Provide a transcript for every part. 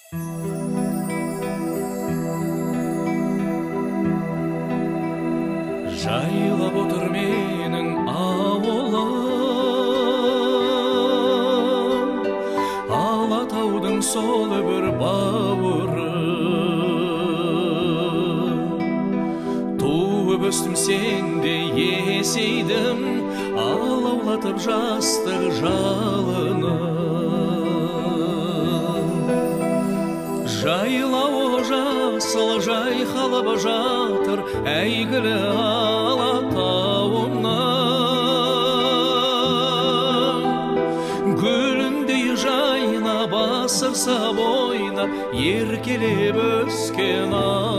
Жайлап отыр менің ауылым, Алатаудың сол бір бауыры. Туып өстім сенде есейдім, алаулатып жастық жалыны. Жайлауы жасыл жайқалып жатыр әйгілі Алатауымның. Гүліндей жайнап асырса бойнап еркелеп өскен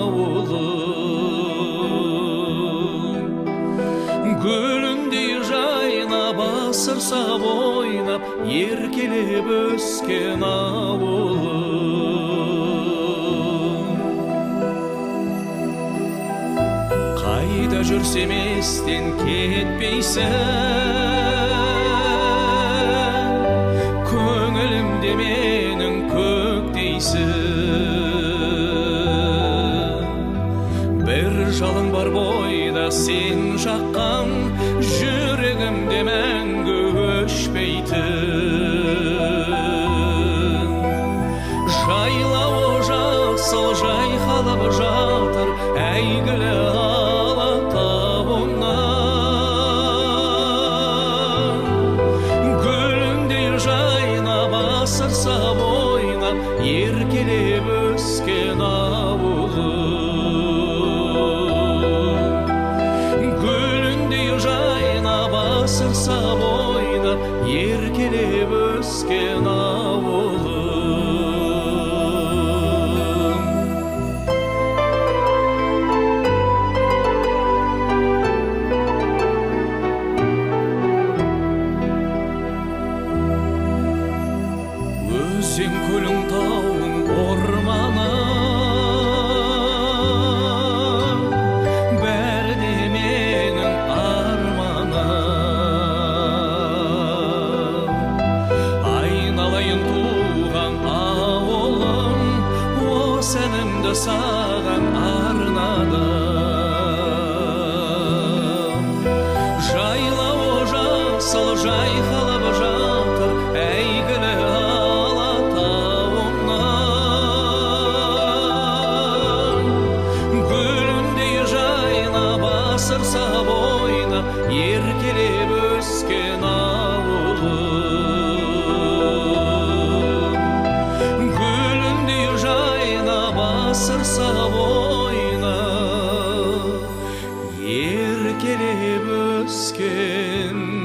ауылым. Гүліндей жайнап асырса бойнап еркелеп өскен ауылым. Қайда жүрсем естен кетпейсің, көңілімде менің көктейсің. Бір жалын бар бойда сен жаққан, жүрегімде мәңгі өшпейтін. Жайлауы жасыл жайқалып жатыр әйгілі Алатауымның. Гүліндей жайнап асырса бойнап еркелеп өскен ауылым. Гүліндей жайнап асырса бойнап еркелеп өскен ауылым. Өзен көлің тауың орманың, бәрі де менің арманым. Айналайын туған ауылым, осы әнімді саған арнадым. Жайлауы жасыл жайқалып жатыр әйгілі асырса бойнап еркелеп өскен ауылым. Гүліндей жайнап асырса бойнап еркелеп өскен